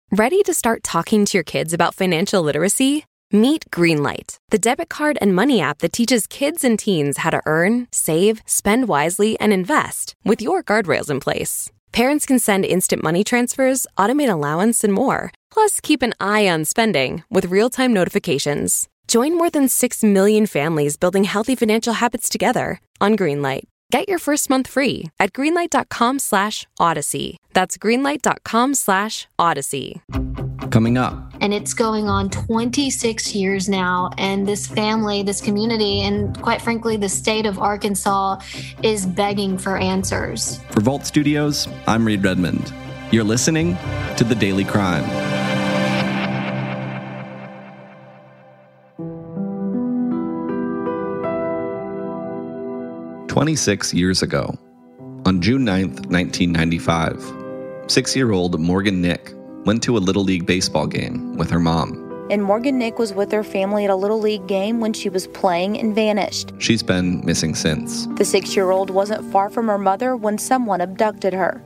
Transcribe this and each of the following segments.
Ready to start talking to your kids about financial literacy? Meet Greenlight, the debit card and money app that teaches kids and teens how to earn, save, spend wisely, and invest with your guardrails in place. Parents can send instant money transfers, automate allowance, and more. Plus, keep an eye on spending with real-time notifications. Join more than 6 million families building healthy financial habits together on Greenlight. Get your first month free at greenlight.com/Odyssey. That's greenlight.com/Odyssey. Coming up. And it's going on 26 years now. And this family, this community, and quite frankly, the state of Arkansas is begging for answers. For Vault Studios, I'm Reed Redmond. You're listening to The Daily Crime. "26 years ago, on June 9th, 1995, 6-year-old Morgan Nick went to a Little League baseball game with her mom. And Morgan Nick was with her family at a Little League game when she was playing and vanished. She's been missing since. The 6-year-old wasn't far from her mother when someone abducted her.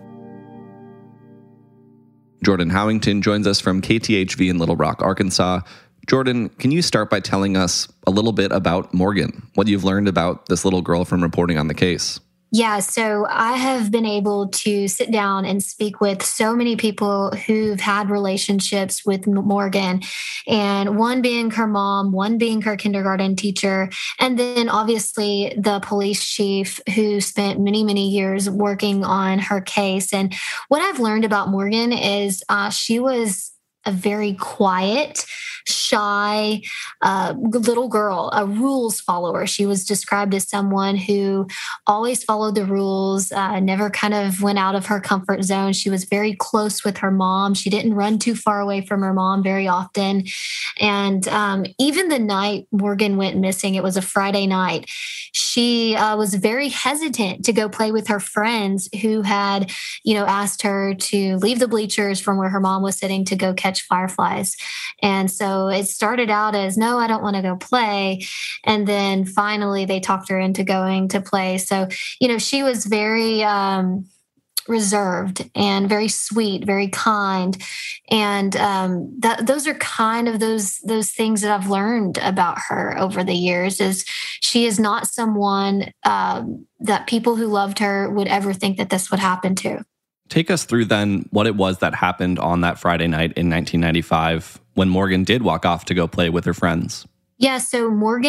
Jordan Howington joins us from KTHV in Little Rock, Arkansas. Jordan, can you start by telling us a little bit about Morgan, what you've learned about this little girl from reporting on the case? Yeah, so I have been able to sit down and speak with so many people who've had relationships with Morgan, and one being her mom, one being her kindergarten teacher, and then obviously the police chief who spent many, many years working on her case. And what I've learned about Morgan is she was a very quiet, shy little girl, a rules follower. She was described as someone who always followed the rules, never kind of went out of her comfort zone. She was very close with her mom. She didn't run too far away from her mom very often. And even the night Morgan went missing, it was a Friday night, she was very hesitant to go play with her friends who had, asked her to leave the bleachers from where her mom was sitting to go catch fireflies. And so it started out as, no, I don't want to go play. And then finally they talked her into going to play. So, she was very reserved and very sweet, very kind. And those are kind of those things that I've learned about her over the years. Is she is not someone that people who loved her would ever think that this would happen to. Take us through then what it was that happened on that Friday night in 1995 when Morgan did walk off to go play with her friends. Yeah, so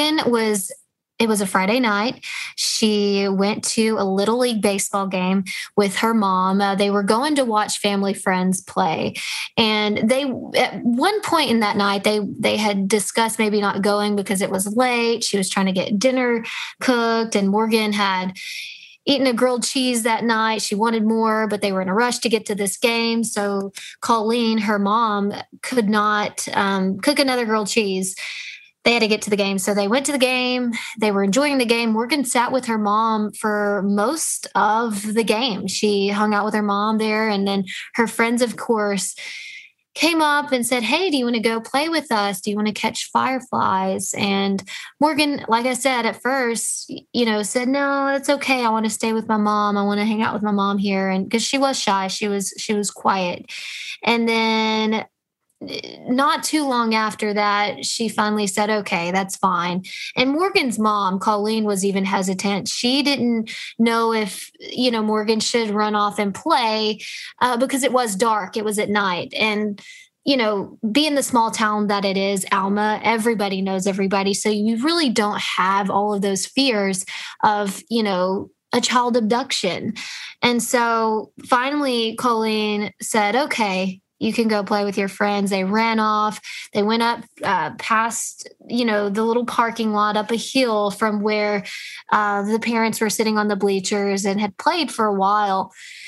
it was a Friday night. She went to a Little League baseball game with her mom. They were going to watch family friends play. And at one point in that night, they had discussed maybe not going because it was late. She was trying to get dinner cooked, and Morgan had eaten a grilled cheese that night. She wanted more, but they were in a rush to get to this game. So Colleen, her mom, could not cook another grilled cheese. They had to get to the game. So they went to the game. They were enjoying the game. Morgan sat with her mom for most of the game. She hung out with her mom there. And then her friends, of course, came up and said, hey, do you want to go play with us? Do you want to catch fireflies? And Morgan, like I said, at first, said, no, it's okay. I want to stay with my mom. I want to hang out with my mom here. And because she was shy, she was quiet. And then not too long after that, she finally said, okay, that's fine. And Morgan's mom, Colleen, was even hesitant. She didn't know if, Morgan should run off and play because it was dark. It was at night. And, being the small town that it is, Alma, everybody knows everybody. So you really don't have all of those fears of, a child abduction. And so finally, Colleen said, okay, you can go play with your friends. They ran off. They went up past, the little parking lot, up a hill from where the parents were sitting on the bleachers and had played for a while.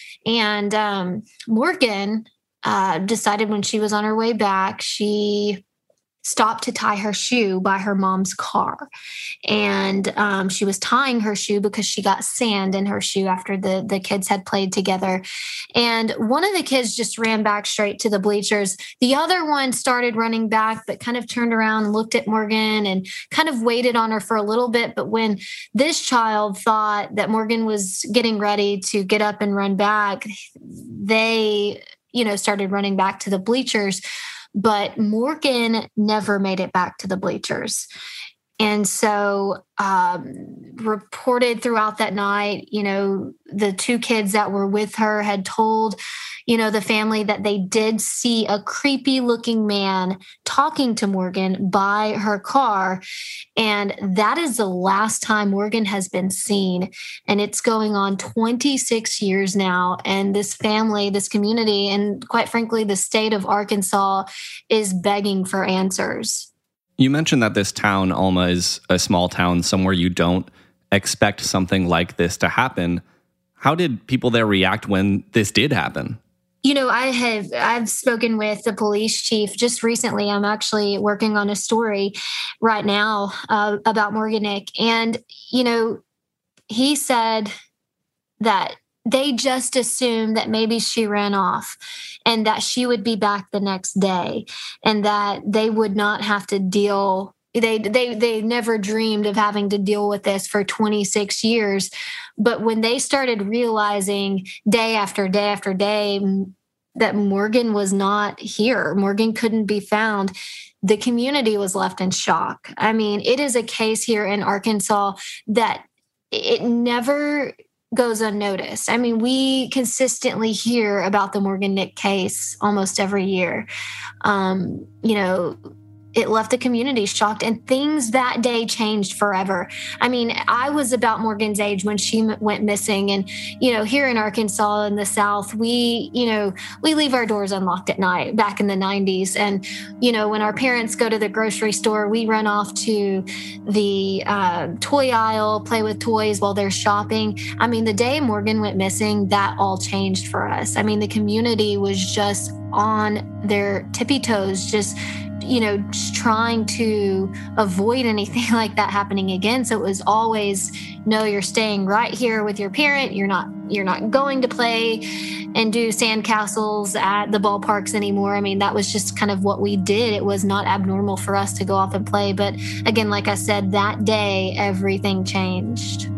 And Morgan decided when she was on her way back, she stopped to tie her shoe by her mom's car. And she was tying her shoe because she got sand in her shoe after the kids had played together. And one of the kids just ran back straight to the bleachers. The other one started running back, but kind of turned around and looked at Morgan and kind of waited on her for a little bit. But when this child thought that Morgan was getting ready to get up and run back, they started running back to the bleachers. But Morgan never made it back to the bleachers. And so reported throughout that night, the two kids that were with her had told, the family that they did see a creepy looking man talking to Morgan by her car. And that is the last time Morgan has been seen. And it's going on 26 years now. And this family, this community, and quite frankly, the state of Arkansas is begging for answers. You mentioned that this town, Alma, is a small town, somewhere you don't expect something like this to happen. How did people there react when this did happen? I've spoken with the police chief just recently. I'm actually working on a story right now about Morgan Nick. And, he said that they just assumed that maybe she ran off and that she would be back the next day and that they would not have to deal. They never dreamed of having to deal with this for 26 years. But when they started realizing day after day after day that Morgan was not here, Morgan couldn't be found, the community was left in shock. I mean, it is a case here in Arkansas that it never goes unnoticed. I mean, we consistently hear about the Morgan Nick case almost every year. It left the community shocked, and things that day changed forever. I mean, I was about Morgan's age when she went missing. And, here in Arkansas in the South, we leave our doors unlocked at night back in the 90s. And, when our parents go to the grocery store, we run off to the toy aisle, play with toys while they're shopping. I mean, the day Morgan went missing, that all changed for us. I mean, the community was just on their tippy toes, just trying to avoid anything like that happening again. So it was always, no, you're staying right here with your parent. You're not going to play and do sandcastles at the ballparks anymore. I mean, that was just kind of what we did. It was not abnormal for us to go off and play. But again, like I said, that day, everything changed.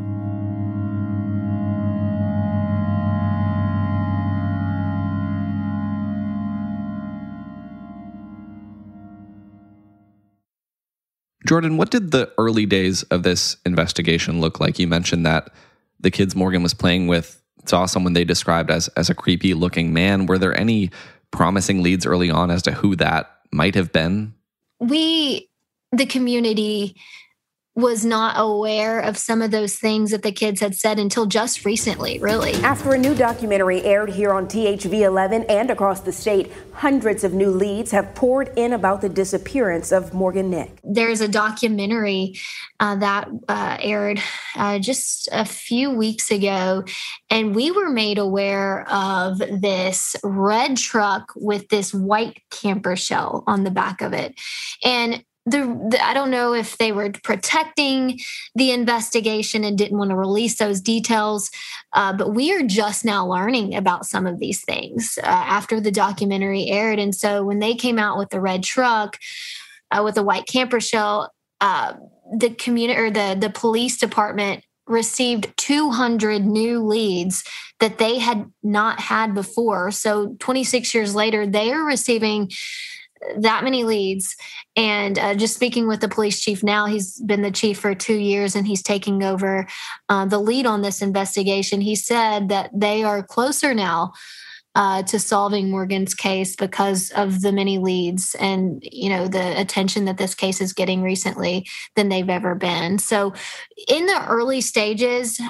Jordan, what did the early days of this investigation look like? You mentioned that the kids Morgan was playing with saw someone they described as a creepy looking man. Were there any promising leads early on as to who that might have been? The community was not aware of some of those things that the kids had said until just recently, really. After a new documentary aired here on THV 11 and across the state, hundreds of new leads have poured in about the disappearance of Morgan Nick. There's a documentary that aired just a few weeks ago, and we were made aware of this red truck with this white camper shell on the back of it. And I don't know if they were protecting the investigation and didn't want to release those details, but we are just now learning about some of these things after the documentary aired. And so when they came out with the red truck with a white camper shell, the community or the police department received 200 new leads that they had not had before. So 26 years later, they are receiving that many leads. And just speaking with the police chief now, he's been the chief for 2 years and he's taking over the lead on this investigation. He said that they are closer now to solving Morgan's case because of the many leads and, the attention that this case is getting recently than they've ever been. So in the early stages,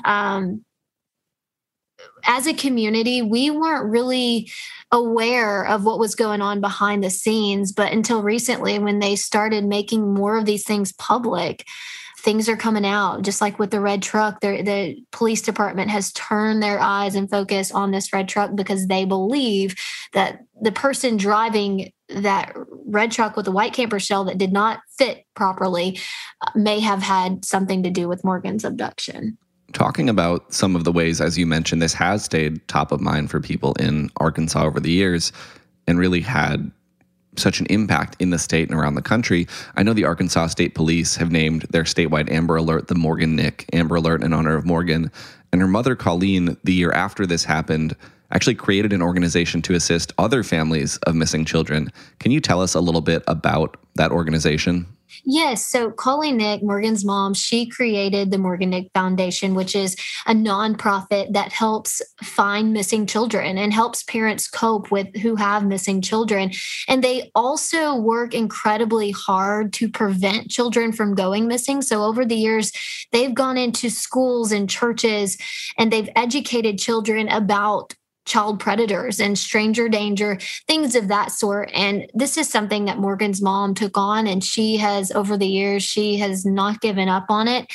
as a community, we weren't really aware of what was going on behind the scenes. But until recently, when they started making more of these things public, things are coming out. Just like with the red truck, the police department has turned their eyes and focus on this red truck because they believe that the person driving that red truck with the white camper shell that did not fit properly may have had something to do with Morgan's abduction. Talking about some of the ways, as you mentioned, this has stayed top of mind for people in Arkansas over the years and really had such an impact in the state and around the country. I know the Arkansas State Police have named their statewide Amber Alert the Morgan Nick Amber Alert in honor of Morgan. And her mother, Colleen, the year after this happened, actually created an organization to assist other families of missing children. Can you tell us a little bit about that organization? Yes. So Colleen Nick, Morgan's mom, she created the Morgan Nick Foundation, which is a nonprofit that helps find missing children and helps parents cope with who have missing children. And they also work incredibly hard to prevent children from going missing. So over the years, they've gone into schools and churches and they've educated children about child predators and stranger danger, things of that sort. And this is something that Morgan's mom took on, and she has, over the years, she has not given up on it.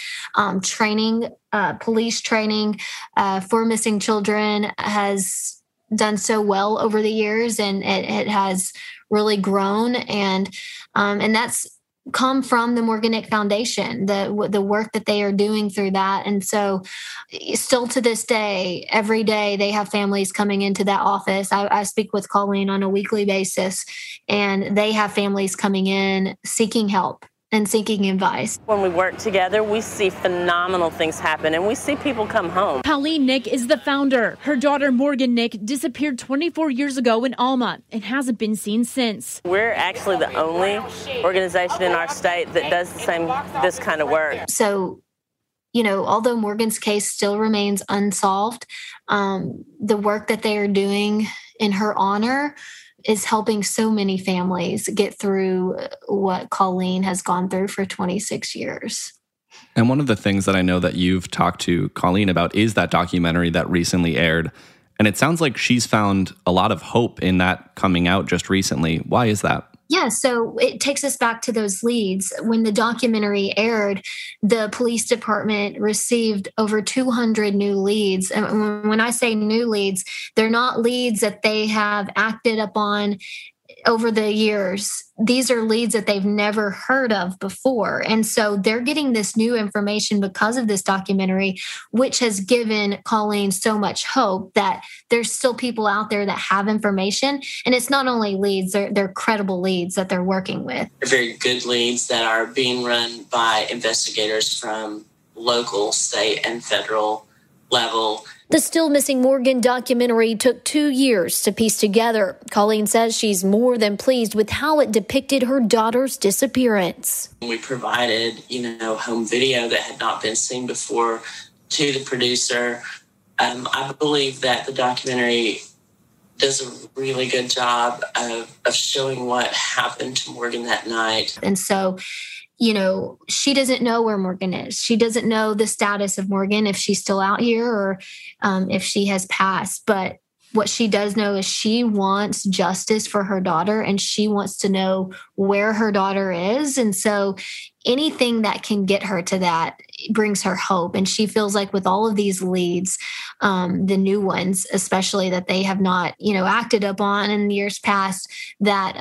Police training for missing children has done so well over the years, and it has really grown. And that's come from the Morgan Nick Foundation, the work that they are doing through that. And so still to this day, every day they have families coming into that office. I speak with Colleen on a weekly basis, and they have families coming in seeking help and seeking advice. When we work together, we see phenomenal things happen, and we see people come home. Colleen Nick is the founder. Her daughter, Morgan Nick, disappeared 24 years ago in Alma and hasn't been seen since. We're actually the only organization in our state that does this kind of work. So, although Morgan's case still remains unsolved, the work that they are doing in her honor is helping so many families get through what Colleen has gone through for 26 years. And one of the things that I know that you've talked to Colleen about is that documentary that recently aired. And it sounds like she's found a lot of hope in that coming out just recently. Why is that? Yeah, so it takes us back to those leads. When the documentary aired, the police department received over 200 new leads. And when I say new leads, they're not leads that they have acted upon over the years. These are leads that they've never heard of before. And so they're getting this new information because of this documentary, which has given Colleen so much hope that there's still people out there that have information. And it's not only leads, they're credible leads that they're working with. They're very good leads that are being run by investigators from local, state, and federal level. The Still Missing Morgan documentary took 2 years to piece together. Colleen says she's more than pleased with how it depicted her daughter's disappearance. We provided, home video that had not been seen before to the producer. I believe that the documentary does a really good job of showing what happened to Morgan that night. And so, she doesn't know where Morgan is. She doesn't know the status of Morgan, if she's still out here or if she has passed. But what she does know is she wants justice for her daughter, and she wants to know where her daughter is. And so anything that can get her to that brings her hope. And she feels like with all of these leads, the new ones, especially that they have not, acted upon in years past, that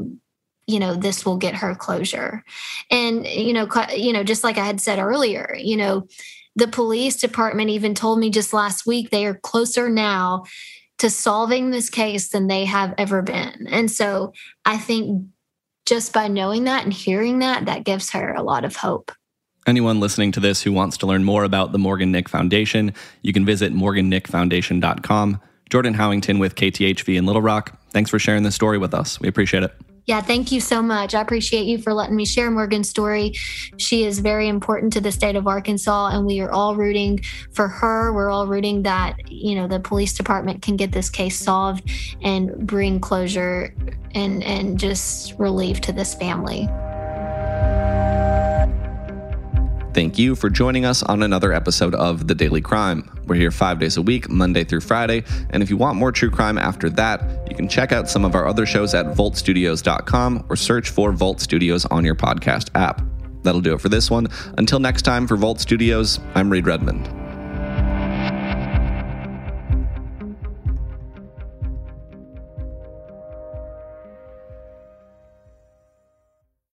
this will get her closure. And, just like I had said earlier, the police department even told me just last week they are closer now to solving this case than they have ever been. And so I think just by knowing that and hearing that, that gives her a lot of hope. Anyone listening to this who wants to learn more about the Morgan Nick Foundation, you can visit morgannickfoundation.com. Jordan Howington with KTHV in Little Rock. Thanks for sharing this story with us. We appreciate it. Yeah, thank you so much. I appreciate you for letting me share Morgan's story. She is very important to the state of Arkansas, and we are all rooting for her. We're all rooting that, the police department can get this case solved and bring closure and just relief to this family. Thank you for joining us on another episode of The Daily Crime. We're here 5 days a week, Monday through Friday. And if you want more true crime after that, you can check out some of our other shows at voltstudios.com or search for Volt Studios on your podcast app. That'll do it for this one. Until next time, for Volt Studios, I'm Reed Redmond.